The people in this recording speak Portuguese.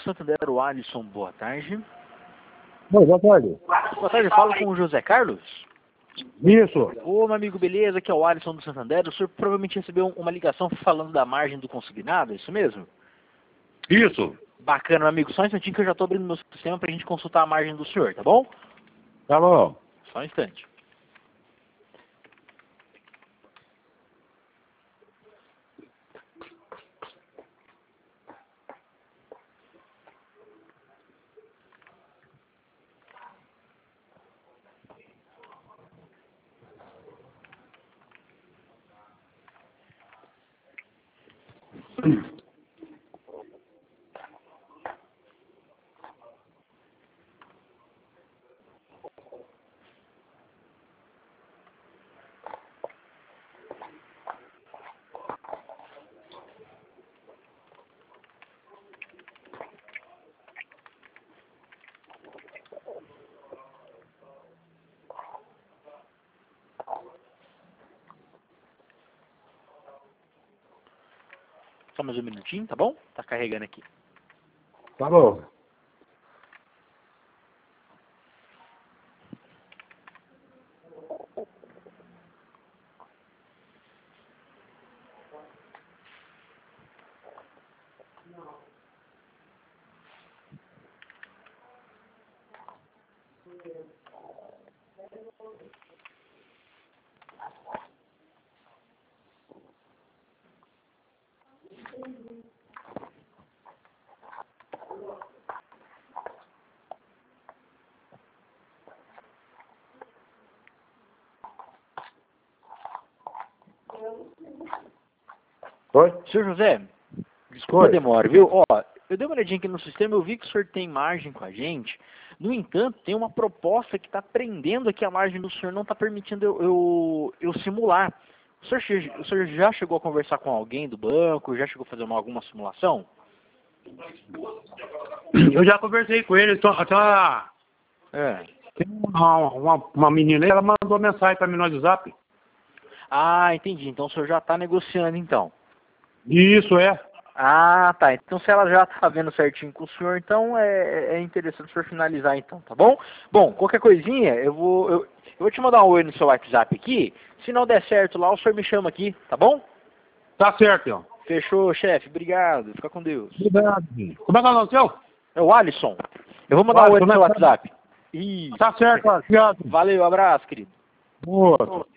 Santander, o Alisson, boa tarde. Boa tarde. Boa tarde, falo com o José Carlos. Isso. Ô, meu amigo, beleza? Aqui é o Alisson do Santander. O senhor provavelmente recebeu uma ligação falando da margem do consignado, é isso mesmo? Isso. Bacana, meu amigo. Só um instantinho que eu já estou abrindo meu sistema para a gente consultar a margem do senhor, tá bom? Tá bom. Só um instante. Só mais um minutinho, tá bom? Tá carregando aqui. Tá bom. Oi? Senhor José, desculpa a Oi. demora, viu? Ó, eu dei uma olhadinha aqui no sistema, eu vi que o senhor tem margem com a gente. No entanto, tem uma proposta que está prendendo aqui a margem do senhor, não está permitindo eu simular. O senhor já chegou a conversar com alguém do banco? Já chegou a fazer alguma simulação? Eu já conversei com ele. Tem uma menina aí, ela mandou mensagem pra mim no WhatsApp. Ah, entendi. Então o senhor já está negociando, então. Isso, é. Ah, tá. Então se ela já está vendo certinho com o senhor, então é interessante o senhor finalizar, então, tá bom? Bom, qualquer coisinha, eu vou te mandar um oi no seu WhatsApp aqui. Se não der certo lá, o senhor me chama aqui, tá bom? Tá certo, ó. Fechou, chefe. Obrigado. Fica com Deus. Obrigado. Como é que é o nome seu? É o Alisson. Eu vou mandar um oi no seu WhatsApp. Isso. Tá certo, ó. Obrigado. Valeu, abraço, querido. Boa.